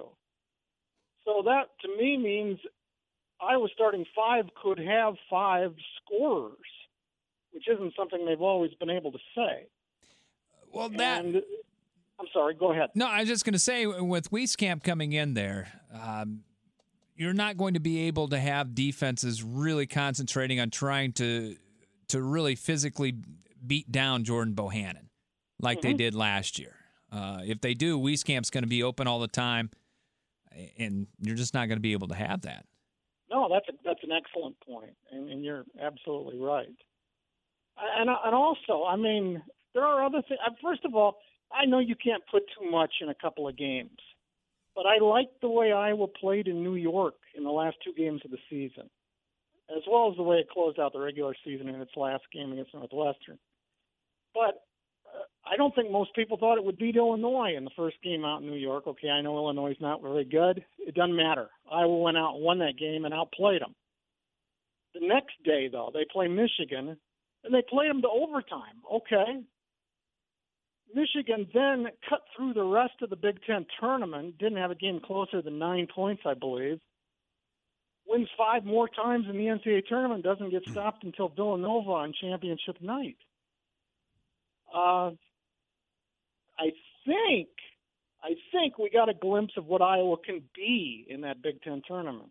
S15: So that, to me, means Iowa starting five could have five scorers, which isn't something they've always been able to say.
S1: Well, that...
S15: And, I'm sorry, go ahead.
S1: No, I was just going to say, with Wieskamp coming in there, um, you're not going to be able to have defenses really concentrating on trying to to really physically beat down Jordan Bohannon like mm-hmm. they did last year. Uh, if they do, Wieskamp's going to be open all the time, and you're just not going to be able to have that.
S15: No, that's a, that's an excellent point, and, and you're absolutely right. And and also, I mean, there are other things. First of all, I know you can't put too much in a couple of games, but I like the way Iowa played in New York in the last two games of the season, as well as the way it closed out the regular season in its last game against Northwestern. But uh, I don't think most people thought it would beat Illinois in the first game out in New York. Okay, I know Illinois is not very good. It doesn't matter. Iowa went out and won that game and outplayed them. The next day, though, they play Michigan, and they played them to overtime. Okay. Michigan then cut through the rest of the Big Ten tournament, didn't have a game closer than nine points, I believe. Wins five more times in the N C double A tournament, doesn't get stopped until Villanova on championship night. Uh, I think, I think we got a glimpse of what Iowa can be in that Big Ten tournament.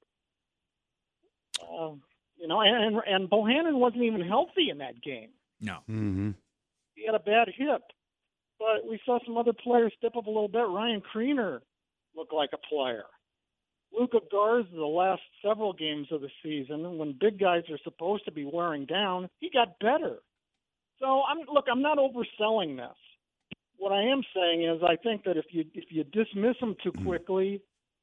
S15: Uh, you know, and and Bohannon wasn't even healthy in that game.
S1: No.
S2: Mm-hmm.
S15: He had a bad hip. But we saw some other players step up a little bit. Ryan Kriener looked like a player. Luka Garza, the last several games of the season, when big guys are supposed to be wearing down, he got better. So, I'm look, I'm not overselling this. What I am saying is I think that if you if you dismiss them too quickly,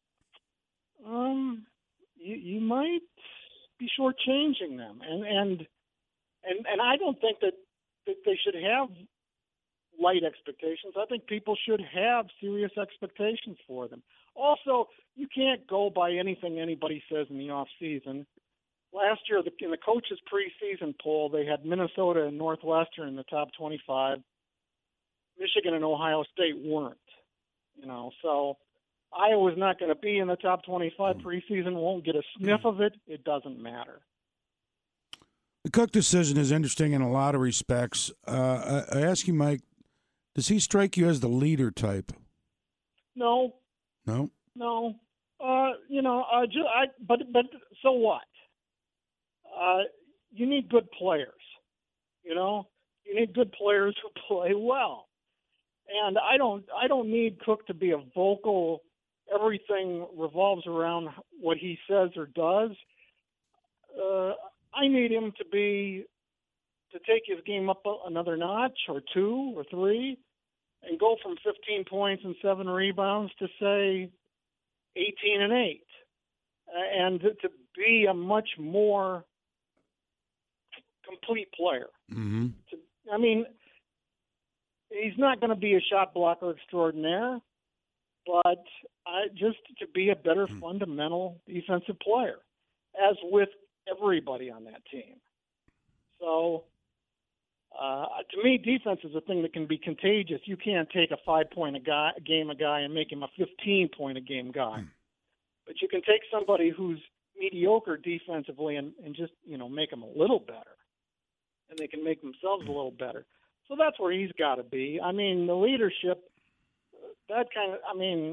S15: um, you, you might be shortchanging them. And, and, and, and I don't think that, that they should have light expectations. I think people should have serious expectations for them. Also, you can't go by anything anybody says in the off season. Last year, the, in the coaches' preseason poll, they had Minnesota and Northwestern in the top twenty-five. Michigan and Ohio State weren't. You know, so Iowa's not going to be in the top twenty-five preseason. Won't get a sniff of it. It doesn't matter.
S2: The Cook decision is interesting in a lot of respects. Uh, I, I ask you, Mike, does he strike you as the leader type?
S15: No.
S2: No?
S15: No. Uh, you know, uh, just, I, but, but so what? Uh, you need good players. You know? You need good players who play well. And I don't I don't need Cook to be a vocal, everything revolves around what he says or does. Uh, I need him to be to take his game up another notch or two or three and go from fifteen points and seven rebounds to, say, eighteen and eight. Uh, and to, to be a much more complete player.
S2: Mm-hmm.
S15: To, I mean, he's not going to be a shot blocker extraordinaire, but I, just to be a better mm-hmm. fundamental defensive player, as with everybody on that team. So, uh, to me, defense is a thing that can be contagious. You can't take a five-point a, guy, a game a guy and make him a fifteen-point-a-game guy. Mm. But you can take somebody who's mediocre defensively and, and just, you know, make them a little better. And they can make themselves a little better. So that's where he's got to be. I mean, the leadership, that kind of, I mean,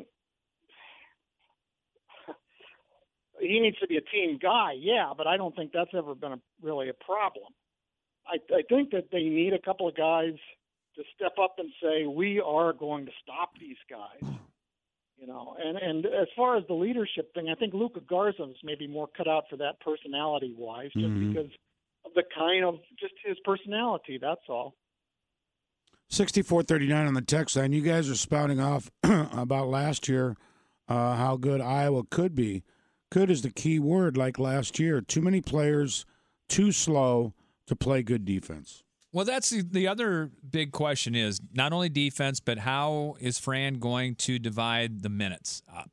S15: he needs to be a team guy, yeah, but I don't think that's ever been a, really a problem. I, I think that they need a couple of guys to step up and say, we are going to stop these guys. You know, and, and as far as the leadership thing, I think Luka Garza is maybe more cut out for that personality-wise, just
S2: mm-hmm.
S15: because of the kind of, just his personality, that's all.
S2: sixty-four thirty-nine on the text line. You guys are spouting off about last year, uh, how good Iowa could be. Could is the key word, like last year. Too many players, too slow to play good defense.
S1: Well, that's the, the other big question is not only defense, but how is Fran going to divide the minutes up?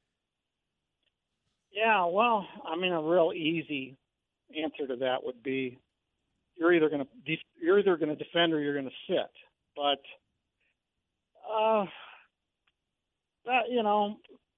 S15: Yeah, well, I mean, a real easy answer to that would be you're either going to def- you're either going to defend or you're going to sit. But uh, that you know,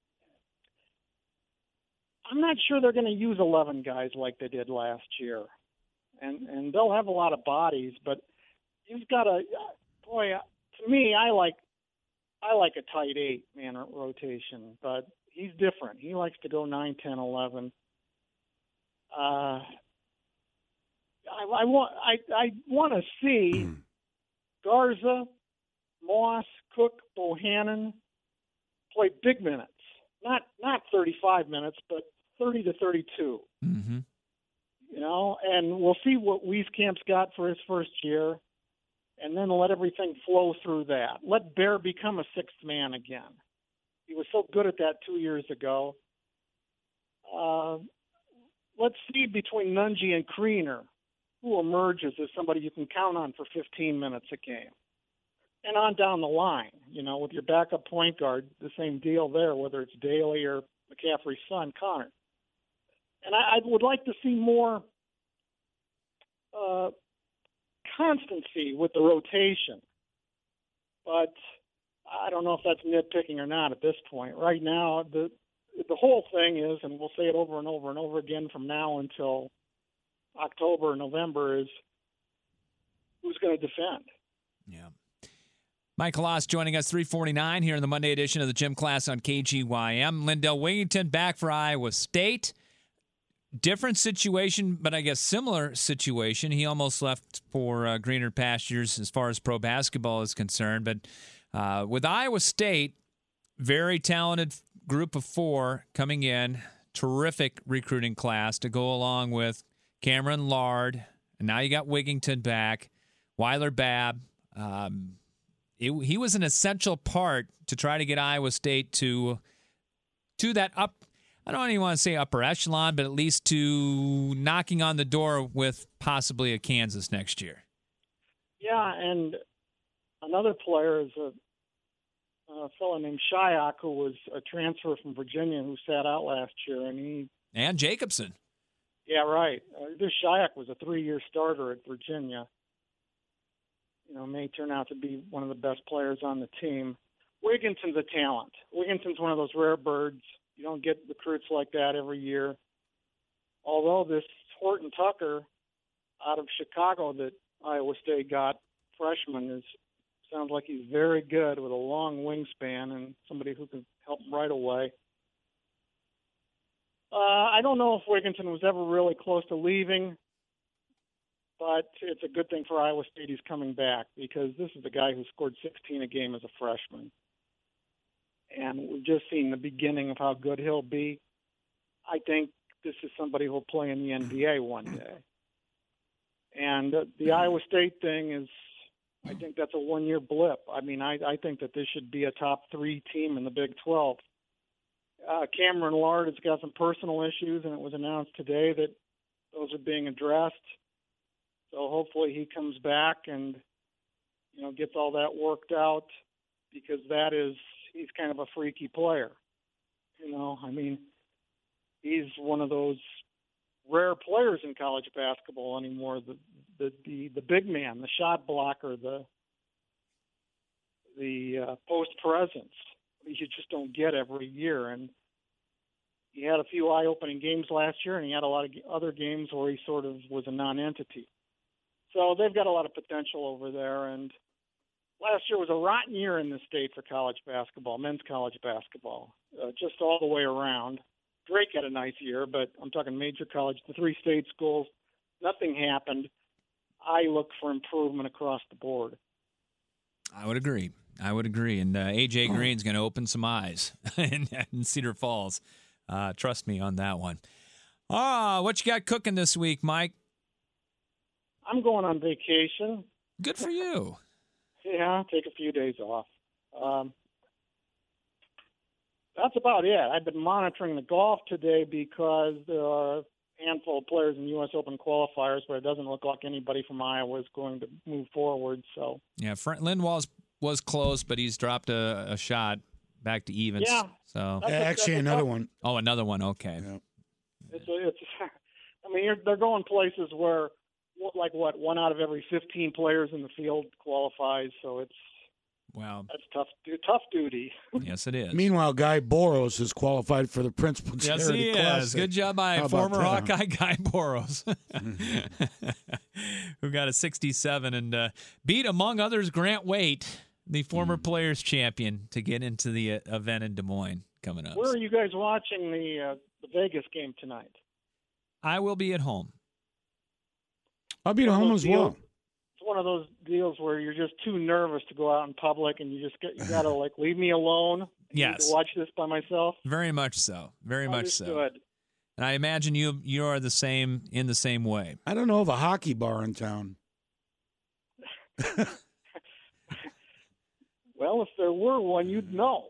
S15: I'm not sure they're going to use eleven guys like they did last year. And and they'll have a lot of bodies, but you've got a boy. To me, I like I like a tight eight man rotation, but he's different. He likes to go nine, ten, eleven. Uh, I, I want I I want to see Garza, Moss, Cook, Bohannon play big minutes, not not thirty-five minutes, but thirty to thirty-two.
S1: Mm-hmm.
S15: You know, and we'll see what Wieskamp's got for his first year, and then let everything flow through that. Let Bear become a sixth man again. He was so good at that two years ago. Uh, let's see between Nunge and Kriener who emerges as somebody you can count on for fifteen minutes a game. And on down the line, you know, with your backup point guard, the same deal there, whether it's Daly or McCaffrey's son, Connor. And I, I would like to see more uh, constancy with the rotation. But I don't know if that's nitpicking or not at this point. Right now, the the whole thing is, and we'll say it over and over and over again from now until October or November, is who's going to defend.
S1: Yeah. Mike Loss joining us, three forty-nine here in the Monday edition of the Gym Class on K G Y M. Lindell Wigington back for Iowa State. Different situation, but I guess similar situation. He almost left for uh, greener pastures as far as pro basketball is concerned. But uh, with Iowa State, very talented group of four coming in, terrific recruiting class to go along with Cameron Lard, and now you got Wigington back, Weiler Babb. Um, it, he was an essential part to try to get Iowa State to to that up. I don't even want to say upper echelon, but at least to knocking on the door with possibly a Kansas next year.
S15: Yeah, and another player is a, a fellow named Shyok, who was a transfer from Virginia who sat out last year, and he
S1: and Jacobson.
S15: Yeah, right. Uh, this Shyok was a three-year starter at Virginia. You know, may turn out to be one of the best players on the team. Wigginton's a talent. Wigginton's one of those rare birds. You don't get recruits like that every year. Although this Horton Tucker out of Chicago that Iowa State got, freshman, is sounds like he's very good with a long wingspan and somebody who can help him right away. Uh, I don't know if Wigginton was ever really close to leaving, but it's a good thing for Iowa State he's coming back, because this is a guy who scored sixteen a game as a freshman. And we've just seen the beginning of how good he'll be. I think this is somebody who'll play in the N B A one day. And uh, the Iowa State thing is, I think that's a one-year blip. I mean, I, I think that this should be a top three team in the Big twelve. Uh, Cameron Lard has got some personal issues, and it was announced today that those are being addressed. So hopefully he comes back and, you know, gets all that worked out, because that is, he's kind of a freaky player. You know, I mean, he's one of those rare players in college basketball anymore. The the the, the big man, the shot blocker, the the uh, post presence. You just don't get every year. And he had a few eye-opening games last year, and he had a lot of other games where he sort of was a non-entity. So they've got a lot of potential over there. And last year was a rotten year in the state for college basketball, men's college basketball, uh, just all the way around. Drake had a nice year, but I'm talking major college, the three state schools, nothing happened. I look for improvement across the board.
S1: I would agree. I would agree. And uh, A J Green's going to open some eyes in, in Cedar Falls. Uh, trust me on that one. Ah, what you got cooking this week, Mike?
S15: I'm going on vacation.
S1: Good for you.
S15: Yeah, take a few days off. Um, that's about it. I've been monitoring the golf today because there are a handful of players in U S Open qualifiers, but it doesn't look like anybody from Iowa is going to move forward. So
S1: yeah, Frank Lindwall's was close, but he's dropped a, a shot back to evens.
S15: Yeah,
S1: so
S2: yeah, actually another one.
S1: Oh, another one. Okay.
S2: Yeah.
S15: It's, a, it's. I mean, you're, they're going places where, like what, one out of every fifteen players in the field qualifies. So it's
S1: wow,
S15: that's tough. Tough duty.
S1: Yes, it is.
S2: Meanwhile, Guy Boros is qualified for the Principal
S1: Yes,
S2: Charity
S1: he
S2: Classic.
S1: is. Good job by
S2: How
S1: former
S2: about that?
S1: Hawkeye Guy Boros, who got a sixty-seven and uh, beat, among others, Grant Waite, the former Players Champion, to get into the uh, event in Des Moines coming up.
S15: Where are you guys watching the uh, the Vegas game tonight?
S1: I will be at home.
S2: I'll be at home as well.
S15: It's one of those deals where you're just too nervous to go out in public, and you just get, you gotta like leave me alone. I
S1: Yes.
S15: need to watch this by myself.
S1: Very much so. Very much so.
S15: Understood.
S1: And I imagine you you are the same in the same way.
S2: I don't know of a hockey bar in town.
S15: Well, if there were one, you'd know.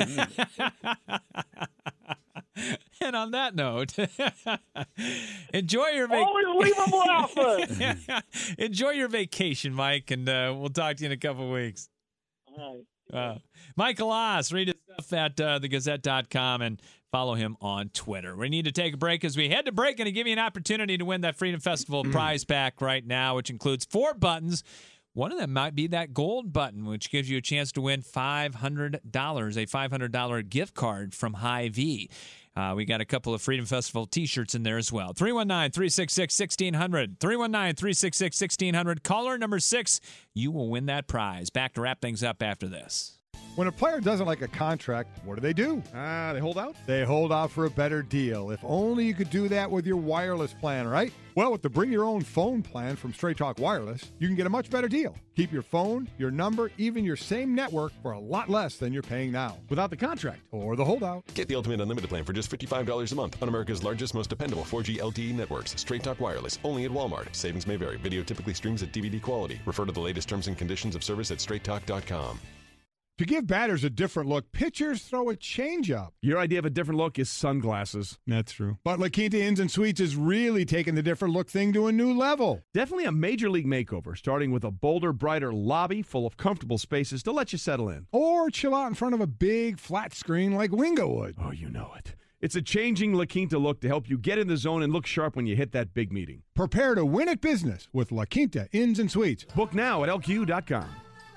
S1: And on that note, enjoy your vacation.
S15: Always leave them laughing.
S1: Enjoy your vacation, Mike, and uh, we'll talk to you in a couple of weeks.
S15: All right.
S1: Uh, Michael Oss, read his stuff at uh, the gazette dot com and follow him on Twitter. We need to take a break as we head to break and to give you an opportunity to win that Freedom Festival prize pack right now, which includes four buttons. One of them might be that gold button, which gives you a chance to win five hundred dollars, a five hundred dollars gift card from Hy-Vee. Uh, we got a couple of Freedom Festival T-shirts in there as well. three one nine, three six six, one six zero zero. three one nine, three six six, one six zero zero. Caller number six, you will win that prize. Back to wrap things up after this.
S16: When a player doesn't like a contract, what do they do?
S17: Ah, uh, they hold out?
S16: They hold out for a better deal. If only you could do that with your wireless plan, right? Well, with the Bring Your Own Phone plan from Straight Talk Wireless, you can get a much better deal. Keep your phone, your number, even your same network for a lot less than you're paying now.
S17: Without the contract.
S16: Or the holdout.
S18: Get the Ultimate Unlimited plan for just fifty-five dollars a month on America's largest, most dependable four G L T E networks. Straight Talk Wireless, only at Walmart. Savings may vary. Video typically streams at D V D quality. Refer to the latest terms and conditions of service at straight talk dot com.
S16: To give batters a different look, pitchers throw a changeup.
S17: Your idea of a different look is sunglasses.
S16: That's true. But La Quinta Inns and Suites is really taking the different look thing to a new level.
S17: Definitely a major league makeover, starting with a bolder, brighter lobby full of comfortable spaces to let you settle in.
S16: Or chill out in front of a big flat screen like Wingo would.
S17: Oh, you know it. It's a changing La Quinta look to help you get in the zone and look sharp when you hit that big meeting.
S16: Prepare to win at business with La Quinta Inns and Suites.
S17: Book now at L Q dot com.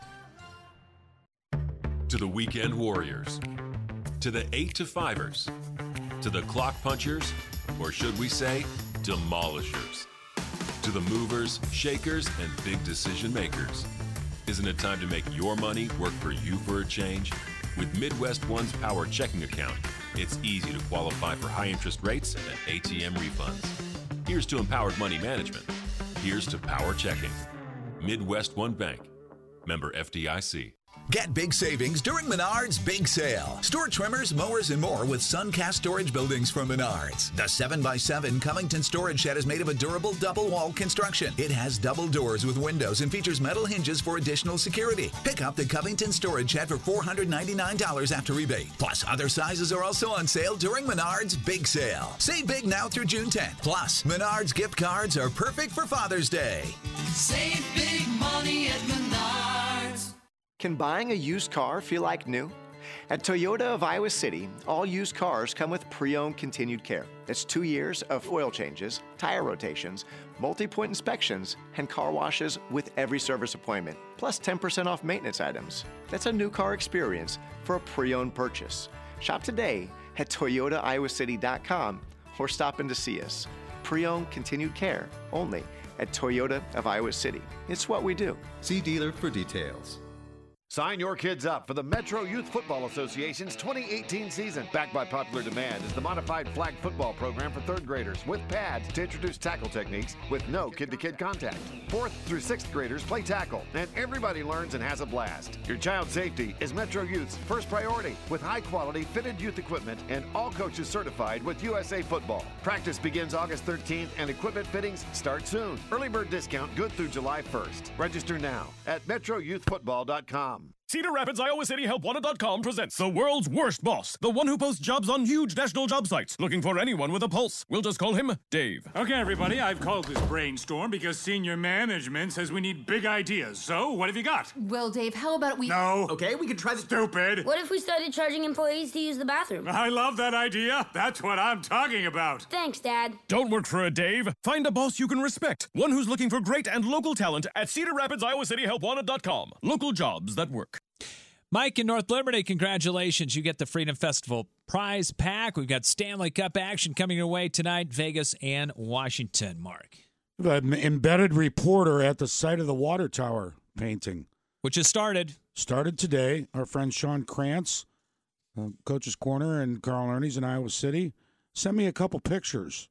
S19: To the weekend warriors, to the eight to fivers, to the clock punchers, or should we say, demolishers, to the movers, shakers, and big decision makers. Isn't it time to make your money work for you for a change? With Midwest One's Power Checking Account, it's easy to qualify for high interest rates and A T M refunds. Here's to empowered money management. Here's to Power Checking. Midwest One Bank. Member F D I C.
S20: Get big savings during Menards' Big Sale. Store trimmers, mowers, and more with Suncast storage buildings from Menards. The seven by seven Covington storage shed is made of a durable double-wall construction. It has double doors with windows and features metal hinges for additional security. Pick up the Covington storage shed for four hundred ninety-nine dollars after rebate. Plus, other sizes are also on sale during Menards' Big Sale. Save big now through June tenth. Plus, Menards gift cards are perfect for Father's Day.
S21: Save big money at Menards.
S22: Can buying a used car feel like new? At Toyota of Iowa City, all used cars come with pre-owned continued care. It's two years of oil changes, tire rotations, multi-point inspections, and car washes with every service appointment, plus ten percent off maintenance items. That's a new car experience for a pre-owned purchase. Shop today at Toyota Iowa City dot com or stop in to see us. Pre-owned continued care only at Toyota of Iowa City. It's what we do.
S23: See dealer for details. Sign your kids up for the Metro Youth Football Association's twenty eighteen season. Backed by popular demand is the modified flag football program for third graders with pads to introduce tackle techniques with no kid-to-kid contact. Fourth through sixth graders play tackle, and everybody learns and has a blast. Your child's safety is Metro Youth's first priority with high-quality fitted youth equipment and all coaches certified with U S A Football. Practice begins August thirteenth and equipment fittings start soon. Early bird discount good through July first. Register now at metro youth football dot com.
S24: Cedar Rapids Iowa City Help Wanted dot com presents the world's worst boss, the one who posts jobs on huge national job sites, looking for anyone with a pulse. We'll just call him Dave.
S25: Okay, everybody, I've called this brainstorm because senior management says we need big ideas. So, what have you got?
S26: Well, Dave, how about we...
S25: No. Okay, we could try the... Stupid.
S27: What if we started charging employees to use the bathroom?
S25: I love that idea. That's what I'm talking about.
S27: Thanks, Dad.
S24: Don't work for a Dave. Find a boss you can respect. One who's looking for great and local talent at Cedar Rapids Iowa City Help Wanted dot com. Local jobs that work.
S1: Mike in North Liberty, congratulations. You get the Freedom Festival prize pack. We've got Stanley Cup action coming your way tonight, Vegas and Washington, Mark.
S2: An embedded reporter at the site of the water tower painting.
S1: Which has started.
S2: Started today. Our friend Sean Krantz, uh, Coach's Corner and Carl Ernie's in Iowa City, sent me a couple pictures.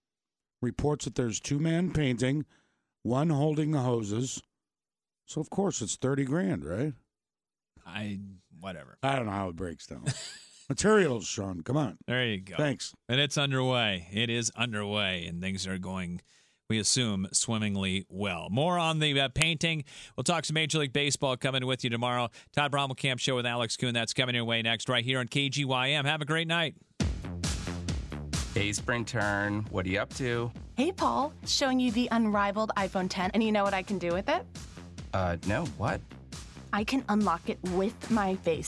S2: Reports that there's two men painting, one holding the hoses. So, of course, it's thirty grand, right?
S1: I, whatever.
S2: I don't know how it breaks down. Materials, Sean. Come on.
S1: There you go.
S2: Thanks.
S1: And it's underway. It is underway, and things are going, we assume, swimmingly well. More on the uh, painting. We'll talk some Major League Baseball coming with you tomorrow. Todd Brommelkamp Show with Alex Kuhn. That's coming your way next right here on K G Y M. Have a great night.
S28: Hey, Spring Turn. What are you up to?
S29: Hey, Paul. Showing you the unrivaled iPhone ten, and you know what I can do with it?
S28: Uh, no. What?
S3: I can unlock it with my face.